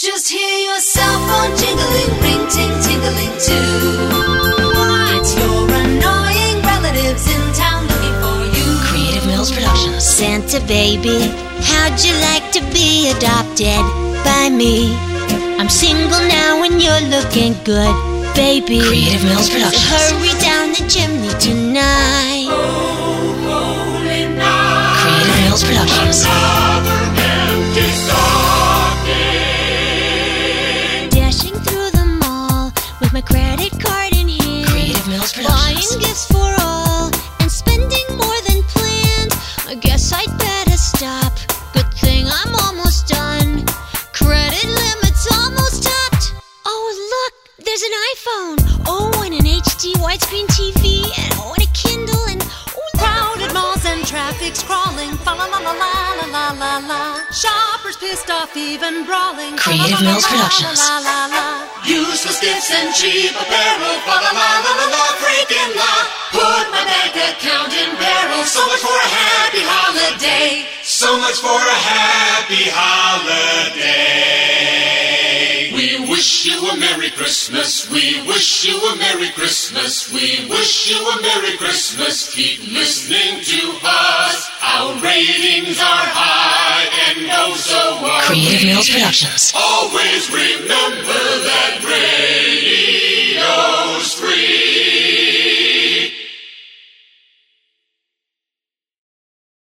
Just hear your cell phone jingling, ring, ting, tingling too. What? Your annoying relatives in town looking for you. Creative Mills Productions. Santa baby, how'd you like to be adopted by me? I'm single now and you're looking good, baby. Creative Mills Productions. So hurry down the chimney tonight. Oh, holy night. Creative Mills Productions. Another empty stocking. Dashing through the mall with my credit card in hand. Creative Mills Productions. Buying gifts for all and spending more than planned. I guess I'd better stop. Good thing I'm almost done. Credit limit's almost topped. Oh, look, there's an iPhone. Oh, and an HD widescreen TV. And oh, and a Kindle. And oh, Crowded malls and traffic's crawling. Fa la la la la la la la la. Shoppers pissed off, even brawling. Creative Mills Productions. La la la. Useless gifts and cheap apparel. Fa la la la la la. Freaking la. Put my bank account in peril. So much for a happy holiday. So much for a happy holiday. We wish you a Merry Christmas. We wish you a Merry Christmas. We wish you a Merry Christmas. Keep listening to us. Our ratings are high and oh so are Creative we. Mills Productions. Always remember that rating